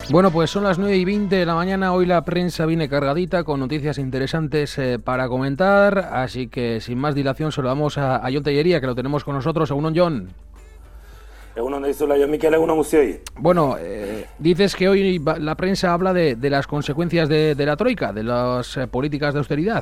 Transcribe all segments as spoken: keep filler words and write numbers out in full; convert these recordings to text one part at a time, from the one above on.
Bueno, pues son las nueve y veinte de la mañana, hoy la prensa viene cargadita con noticias interesantes eh, para comentar, así que sin más dilación se lo damos a, a Jon Tellería, que lo tenemos con nosotros. Egunon, Jon. Egunon deizula, Jon Mikel, egunon guztioi. Bueno, eh, dices que hoy la prensa habla de, de las consecuencias de, de la Troika, de las eh, políticas de austeridad.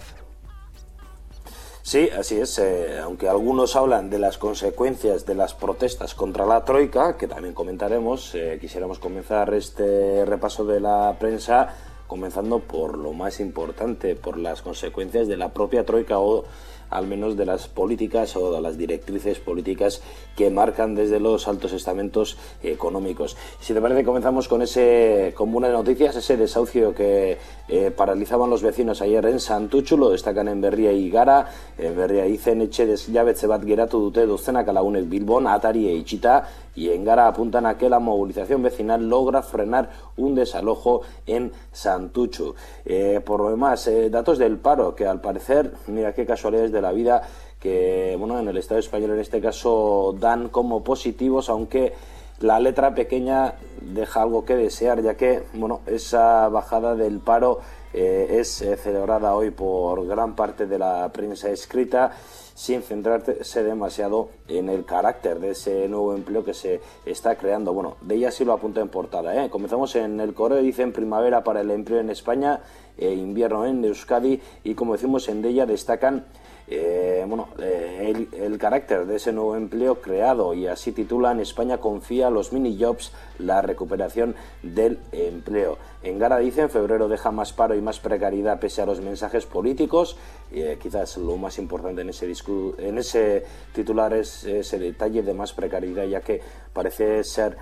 Sí, así es, eh, aunque algunos hablan de las consecuencias de las protestas contra la Troika, que también comentaremos, eh, quisiéramos comenzar este repaso de la prensa comenzando por lo más importante, por las consecuencias de la propia Troika, o al menos de las políticas o de las directrices políticas que marcan desde los altos estamentos económicos. Si te parece, comenzamos con ese, con buenas noticias, ese desahucio que eh, paralizaban los vecinos ayer en Santutxu, lo destacan en Berria y Gara. En Berria dicen etxe desjabetze bat geratu dute dozenaka lagunek Bilbon, atari e itxita, y en Gara apuntan a que la movilización vecinal logra frenar un desalojo en Santutxu. Eh, por lo demás, eh, datos del paro, que al parecer, mira qué casualidades de la vida, que bueno, en el Estado español en este caso dan como positivos, aunque la letra pequeña deja algo que desear, ya que bueno, esa bajada del paro eh, es eh, celebrada hoy por gran parte de la prensa escrita, sin centrarse demasiado en el carácter de ese nuevo empleo que se está creando. Bueno, de ella sí lo apunta en portada, ¿eh? Comenzamos en El Correo, dicen primavera para el empleo en España, eh, invierno en Euskadi, y como decimos en Deia destacan Eh, bueno, eh, el, el carácter de ese nuevo empleo creado, y así titulan: España confía a los mini-jobs la recuperación del empleo. En Gara dicen febrero deja más paro y más precariedad pese a los mensajes políticos. Eh, quizás lo más importante en ese, discu en ese titular es ese detalle de más precariedad, ya que parece ser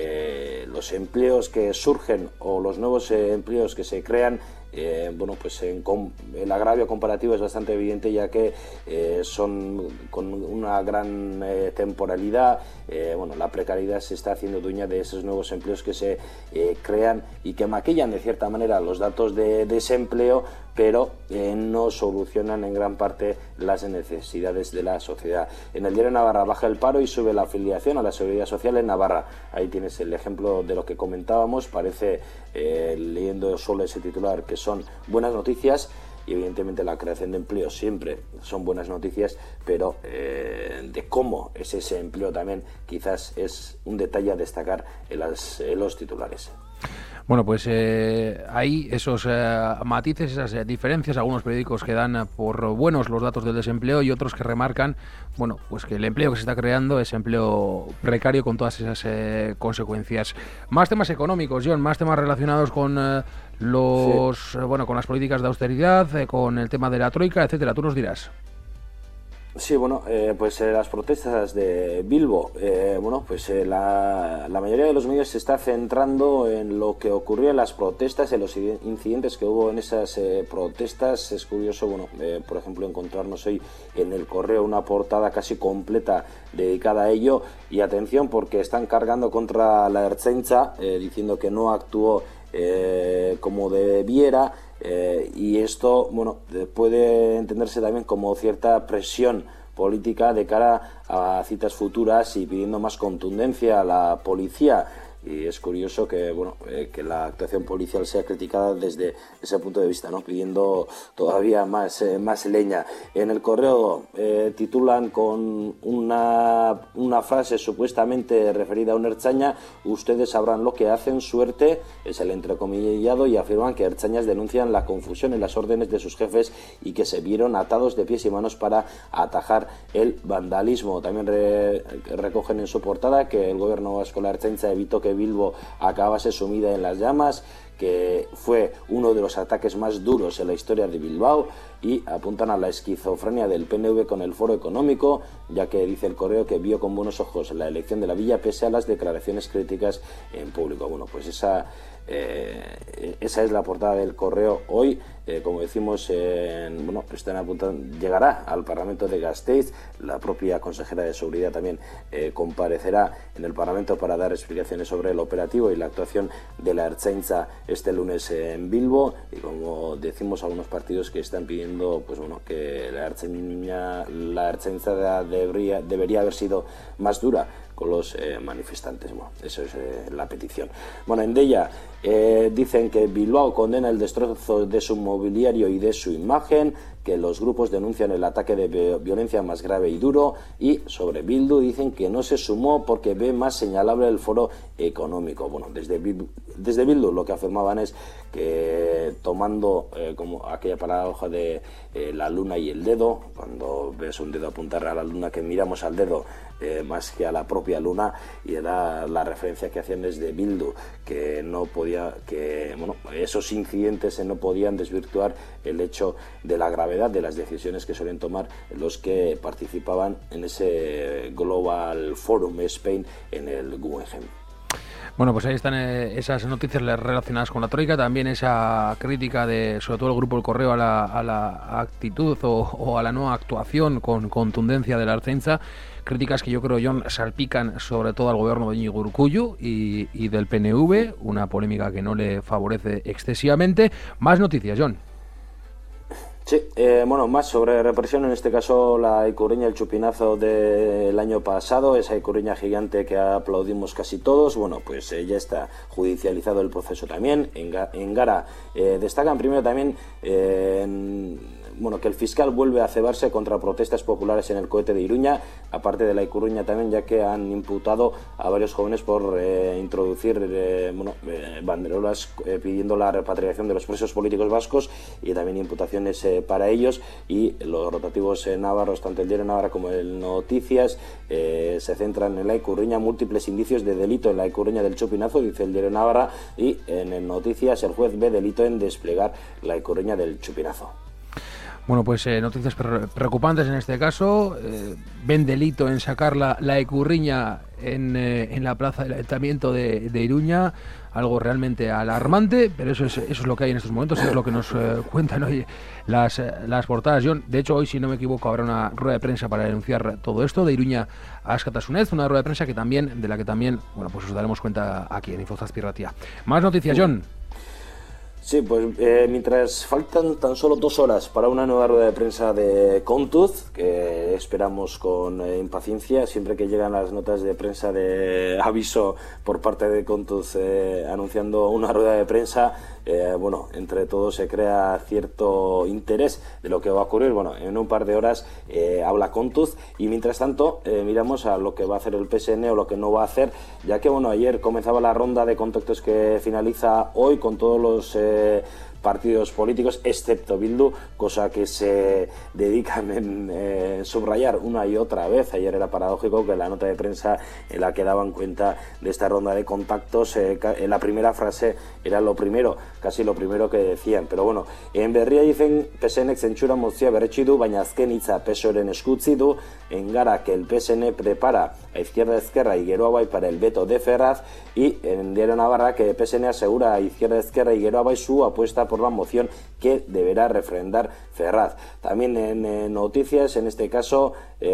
que los empleos que surgen o los nuevos eh, empleos que se crean, Eh, bueno, pues en el agravio comparativo es bastante evidente, ya que eh, son con una gran eh, temporalidad. Eh, bueno, la precariedad se está haciendo dueña de esos nuevos empleos que se eh, crean y que maquillan de cierta manera los datos de desempleo, pero eh, no solucionan en gran parte las necesidades de la sociedad. En el diario Navarra baja el paro y sube la afiliación a la Seguridad Social en Navarra. Ahí tienes el ejemplo de lo que comentábamos. Parece, eh, leyendo solo ese titular, que son buenas noticias, y evidentemente la creación de empleo siempre son buenas noticias, pero eh, de cómo es ese empleo también quizás es un detalle a destacar en, las, en los titulares. Bueno, pues eh, hay esos eh, matices, esas eh, diferencias, algunos periódicos que dan por buenos los datos del desempleo y otros que remarcan, bueno, pues que el empleo que se está creando es empleo precario con todas esas eh, consecuencias. Más temas económicos, Jon, más temas relacionados con eh, los, sí. eh, bueno, con las políticas de austeridad, eh, con el tema de la Troika, etcétera. Tú nos dirás. Sí, bueno, eh, pues eh, las protestas de Bilbo, eh, bueno, pues eh, la, la mayoría de los medios se está centrando en lo que ocurrió en las protestas, en los incidentes que hubo en esas eh, protestas. Es curioso, bueno, eh, por ejemplo, encontrarnos hoy en El Correo una portada casi completa dedicada a ello, y atención, porque están cargando contra la Ertzaintza, eh, diciendo que no actuó eh, como debiera. Eh, y esto, bueno, puede entenderse también como cierta presión política de cara a citas futuras y pidiendo más contundencia a la policía. Y es curioso que bueno eh, que la actuación policial sea criticada desde ese punto de vista, ¿no? Pidiendo todavía más eh, más leña. En El Correo eh, titulan con una, una frase supuestamente referida a un ertzaina: ustedes sabrán lo que hacen, suerte, es el entrecomillado, y afirman que ertzainas denuncian la confusión en las órdenes de sus jefes y que se vieron atados de pies y manos para atajar el vandalismo. También re, recogen en su portada que el gobierno vasco, la Ertzaintza, evitó que Bilbo acabase sumida en las llamas, que fue uno de los ataques más duros en la historia de Bilbao, y apuntan a la esquizofrenia del P N V con el Foro Económico, ya que dice El Correo que vio con buenos ojos la elección de la villa pese a las declaraciones críticas en público. Bueno, pues esa Eh, esa es la portada del Correo hoy. Eh, como decimos, eh, bueno, están apuntando, llegará al Parlamento de Gasteiz. La propia consejera de Seguridad también eh, comparecerá en el Parlamento para dar explicaciones sobre el operativo y la actuación de la Ertzaintza este lunes en Bilbo. Y como decimos, algunos partidos que están pidiendo, pues bueno, que la Ertzaintza, la Ertzaintza debería, debería haber sido más dura con los eh, manifestantes. Bueno, eso es eh, la petición. Bueno, en Deia eh, dicen que Bilbao condena el destrozo de su mobiliario y de su imagen, que los grupos denuncian el ataque de violencia más grave y duro, y sobre Bildu dicen que no se sumó porque ve más señalable el foro económico. Bueno, desde Bildu, desde Bildu lo que afirmaban es que tomando eh, como aquella paradoja de eh, la luna y el dedo, cuando ves un dedo apuntar a la luna, que miramos al dedo eh, más que a la propia luna, y era la referencia que hacían desde Bildu, que no podía, que bueno, esos incidentes no podían desvirtuar el hecho de la gravedad de las decisiones que suelen tomar los que participaban en ese Global Forum Spain en el Guggenheim. Bueno, pues ahí están eh, esas noticias relacionadas con la Troika, también esa crítica de, sobre todo el Grupo El Correo, a la, a la actitud o, o a la nueva actuación con contundencia de la Ertzaintza, críticas que yo creo, John, salpican sobre todo al gobierno de Iñigo Urkullu y, y del P N V, una polémica que no le favorece excesivamente. Más noticias, John. Sí, eh, bueno, más sobre represión, en este caso la Ikurriña, el chupinazo del año pasado, esa Ikurriña gigante que aplaudimos casi todos. Bueno, pues eh, ya está judicializado el proceso también. En, en Gara eh, destacan primero también eh, en, bueno, que el fiscal vuelve a cebarse contra protestas populares en el cohete de Iruña, aparte de la Ikurriña también, ya que han imputado a varios jóvenes por eh, introducir eh, bueno, eh, banderolas eh, pidiendo la repatriación de los presos políticos vascos, y también imputaciones eh, para ellos. Y los rotativos eh, navarros, tanto el Diario Navarra como el Noticias, eh, se centran en la Ikurriña, múltiples indicios de delito en la Ikurriña del chupinazo, dice el Diario Navarra, y en el Noticias el juez ve delito en desplegar la Ikurriña del chupinazo. Bueno, pues eh, noticias pre- preocupantes en este caso. Eh, ven delito en sacar la, la Ikurriña en, eh, en la plaza del Ayuntamiento de, de Iruña, algo realmente alarmante, pero eso es, eso es lo que hay en estos momentos, eso es lo que nos eh, cuentan hoy las, las portadas. John, de hecho, hoy, si no me equivoco, habrá una rueda de prensa para denunciar todo esto de Iruña a Askatasunez, una rueda de prensa que también, de la que también, bueno, pues os daremos cuenta aquí en Infozazpi Ratia. Más noticias, John. Sí, pues eh, mientras faltan tan solo dos horas para una nueva rueda de prensa de Kontuz, que esperamos con eh, impaciencia, siempre que llegan las notas de prensa de aviso por parte de Kontuz eh, anunciando una rueda de prensa, eh, bueno, entre todos se crea cierto interés de lo que va a ocurrir. Bueno, en un par de horas eh, habla Kontuz, y mientras tanto eh, miramos a lo que va a hacer el P S N o lo que no va a hacer, ya que bueno, ayer comenzaba la ronda de contactos que finaliza hoy con todos los eh, partidos políticos, excepto Bildu, cosa que se dedican en eh, subrayar una y otra vez. Ayer era paradójico que la nota de prensa en la que daban cuenta de esta ronda de contactos, eh, en la primera frase era lo primero, casi lo primero que decían. Pero bueno, en Berria dicen P S N zentsura mozioa berretsi du, baina azken hitza P S Oren eskutzi du. En Gara que el P S N prepara a izquierda izquierda y Geroa Bai para el veto de Ferraz, y en Diario Navarra que P S N asegura a izquierda izquierda y Geroa Bai su apuesta por la moción que deberá refrendar Ferraz. También en, en Noticias, en este caso,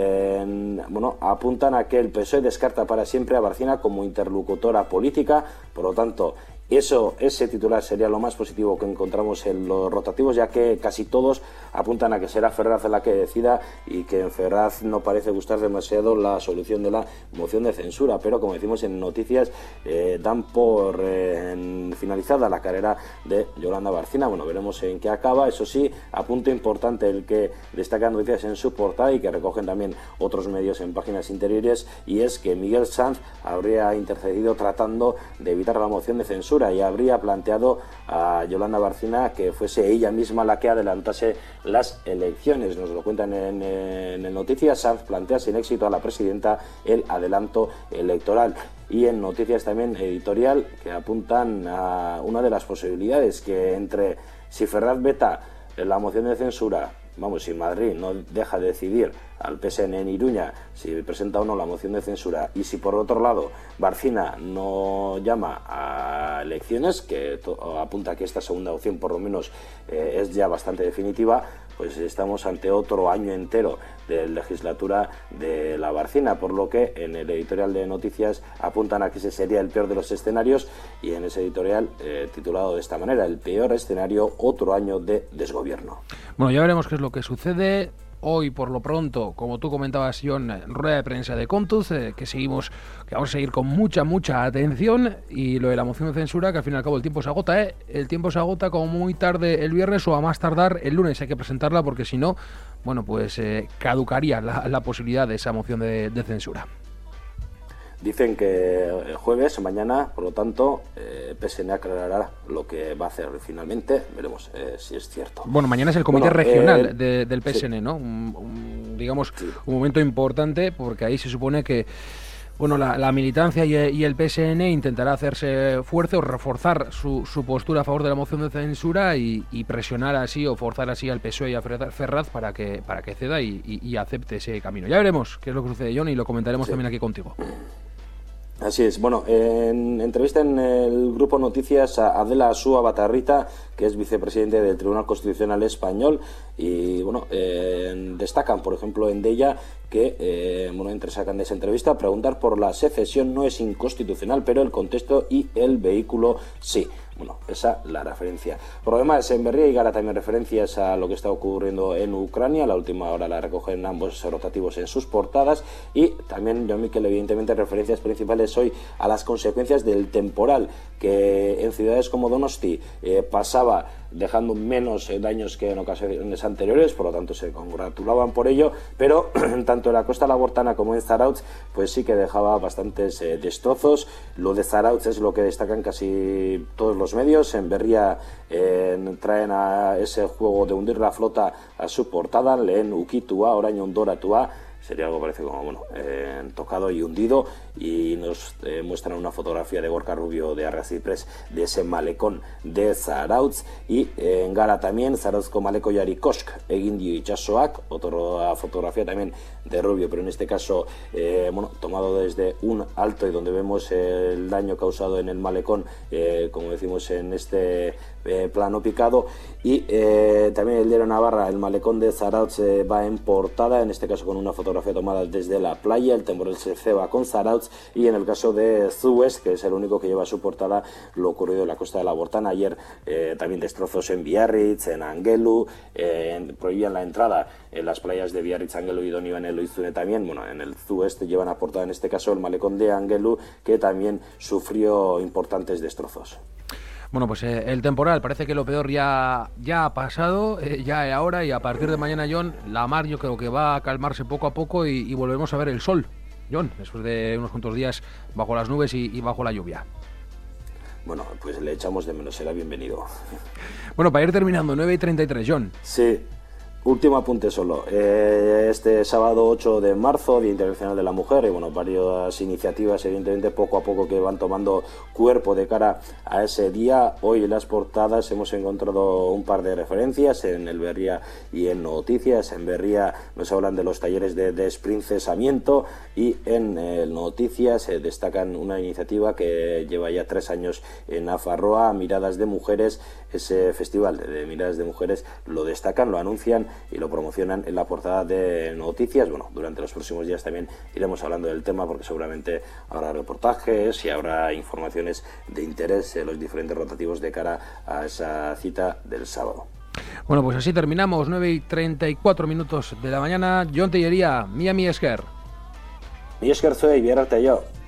en, bueno, apuntan a que el P S O E descarta para siempre a Barcina como interlocutora política. Por lo tanto, Eso, ese titular sería lo más positivo que encontramos en los rotativos, ya que casi todos apuntan a que será Ferraz la que decida, y que en Ferraz no parece gustar demasiado la solución de la moción de censura. Pero como decimos en Noticias, eh, dan por eh, en finalizada la carrera de Yolanda Barcina. Bueno, veremos en qué acaba. Eso sí, apunte importante el que destacan Noticias en su portada y que recogen también otros medios en páginas interiores, y es que Miguel Sanz habría intercedido tratando de evitar la moción de censura y habría planteado a Yolanda Barcina que fuese ella misma la que adelantase las elecciones. Nos lo cuentan en, en, en Noticias. Sanz plantea sin éxito a la presidenta el adelanto electoral. Y en Noticias también editorial, que apuntan a una de las posibilidades, que entre si Ferraz veta la moción de censura, vamos, si Madrid no deja de decidir al P S N en Iruña si presenta o no la moción de censura, y si por otro lado Barcina no llama a elecciones, que to- apunta que esta segunda opción por lo menos eh, es ya bastante definitiva, pues estamos ante otro año entero de legislatura de la Barcina, por lo que en el editorial de Noticias apuntan a que ese sería el peor de los escenarios, y en ese editorial eh, titulado de esta manera: el peor escenario, otro año de desgobierno. Bueno, ya veremos qué es lo que sucede. hoy por lo pronto, como tú comentabas, John, rueda de prensa de Kontuz, eh, que seguimos, que vamos a seguir con mucha, mucha atención, y lo de la moción de censura, que al fin y al cabo el tiempo se agota, ¿eh? El tiempo se agota como muy tarde el viernes o a más tardar el lunes hay que presentarla, porque si no, bueno, pues eh, caducaría la, la posibilidad de esa moción de, de censura. Dicen que el jueves, mañana, por lo tanto, eh, P S N aclarará lo que va a hacer finalmente. Veremos eh, si es cierto. Bueno, mañana es el comité bueno, regional eh, de, del P S N, sí. ¿no? Un, un, digamos, sí. un momento importante, porque ahí se supone que bueno, la, la militancia y, y el P S N intentará hacerse fuerte o reforzar su, su postura a favor de la moción de censura y, y presionar así o forzar así al P S O E y a Ferraz para que, para que ceda y, y, y acepte ese camino. Ya veremos qué es lo que sucede, John, y lo comentaremos sí. también aquí contigo. Así es. Bueno, en entrevista en el Grupo Noticias a Adela Asúa Batarrita, que es vicepresidente del Tribunal Constitucional Español, y bueno, eh, destacan, por ejemplo, en Deia que, eh, bueno, entresacan de esa entrevista, preguntar por la secesión no es inconstitucional, pero el contexto y el vehículo sí. Bueno, esa la referencia. Por lo demás, en Berria y Gara también referencias a lo que está ocurriendo en Ucrania. La última hora la recogen ambos rotativos en sus portadas. Y también, John Miquel, evidentemente, referencias principales hoy a las consecuencias del temporal que en ciudades como Donosti eh, pasaba, dejando menos eh, daños que en ocasiones anteriores, por lo tanto se congratulaban por ello, pero tanto en la costa labortana como en Zarautz, pues sí que dejaba bastantes eh, destrozos. Lo de Zarautz es lo que destacan casi todos los medios. En Berria eh, traen a ese juego de hundir la flota a su portada, leen Ukitua, orain ondoratua, sería algo parece como, bueno, eh, tocado y hundido, y nos eh, muestran una fotografía de Gorka Rubio de Argazki Press de ese malecón de Zarautz. Y eh, en Gara también, Zarautzko malekoiari kosk egin dio itsasoak, otra fotografía también de Rubio, pero en este caso eh, bueno, tomado desde un alto y donde vemos eh, el daño causado en el malecón, eh, como decimos en este eh, plano picado. Y eh, también el diario Navarra, el malecón de Zarautz eh, va en portada, en este caso con una fotografía tomada desde la playa. El temporal se ceba con Zarautz, y en el caso de Zues, que es el único que lleva a su portada lo ocurrido en la costa de la Bortana ayer, eh, también destrozos en Biarritz, en Angelu, eh, prohibían la entrada en las playas de Biarritz, Angelu y Donibane Loizune también. Bueno, en el Zues llevan a portada en este caso el malecón de Angelu, que también sufrió importantes destrozos. Bueno, pues eh, el temporal, parece que lo peor ya, ya ha pasado, eh, ya es ahora, y a partir de mañana, John, la mar yo creo que va a calmarse poco a poco y, y volvemos a ver el sol, John, después de unos cuantos días bajo las nubes y, y bajo la lluvia. Bueno, pues le echamos de menos, será bienvenido. Bueno, para ir terminando, nueve y treinta y tres, John. Sí. Último apunte solo. Eh, este sábado ocho de marzo, Día Internacional de la Mujer, y bueno, varias iniciativas, evidentemente, poco a poco que van tomando cuerpo de cara a ese día. Hoy en las portadas hemos encontrado un par de referencias en el Berria y en Noticias. En Berria nos hablan de los talleres de desprincesamiento, y en eh, Noticias eh, destacan una iniciativa que lleva ya tres años en Nafarroa, Miradas de Mujeres. Ese festival de Miradas de Mujeres lo destacan, lo anuncian y lo promocionan en la portada de Noticias. Bueno, durante los próximos días también iremos hablando del tema, porque seguramente habrá reportajes y habrá informaciones de interés en los diferentes rotativos de cara a esa cita del sábado. Bueno, pues así terminamos, nueve y treinta y cuatro minutos de la mañana. John Tellería, Miami Esker. Mi Esker Zoe y Bierarte yo.